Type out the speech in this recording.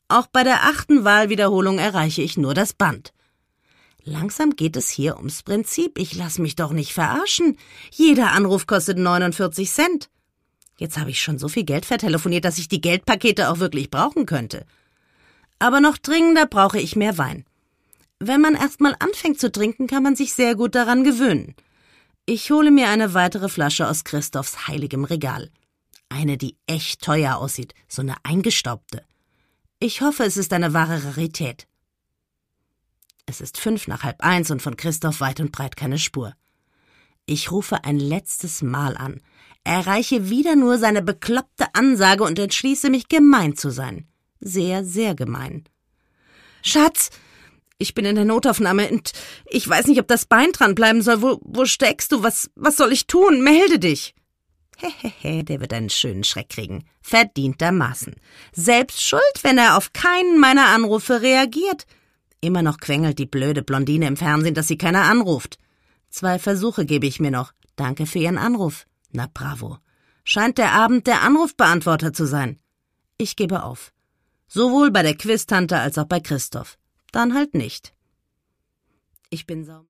Auch bei der 8. Wahlwiederholung erreiche ich nur das Band. Langsam geht es hier ums Prinzip. Ich lass mich doch nicht verarschen. Jeder Anruf kostet 49 Cent. Jetzt habe ich schon so viel Geld vertelefoniert, dass ich die Geldpakete auch wirklich brauchen könnte. Aber noch dringender brauche ich mehr Wein. Wenn man erst mal anfängt zu trinken, kann man sich sehr gut daran gewöhnen. Ich hole mir eine weitere Flasche aus Christophs heiligem Regal. Eine, die echt teuer aussieht, so eine eingestaubte. Ich hoffe, es ist eine wahre Rarität. Es ist 1:05 und von Christoph weit und breit keine Spur. Ich rufe ein letztes Mal an, erreiche wieder nur seine bekloppte Ansage und entschließe mich, gemein zu sein. Sehr, sehr gemein. »Schatz, ich bin in der Notaufnahme und ich weiß nicht, ob das Bein dran bleiben soll. Wo steckst du? Was soll ich tun? Melde dich!« Hehehe, der wird einen schönen Schreck kriegen. Verdientermaßen. Selbst schuld, wenn er auf keinen meiner Anrufe reagiert. Immer noch quengelt die blöde Blondine im Fernsehen, dass sie keiner anruft. 2 Versuche gebe ich mir noch. Danke für Ihren Anruf. Na bravo. Scheint der Abend der Anrufbeantworter zu sein. Ich gebe auf. Sowohl bei der Quiztante als auch bei Christoph. Dann halt nicht. Ich bin sauer.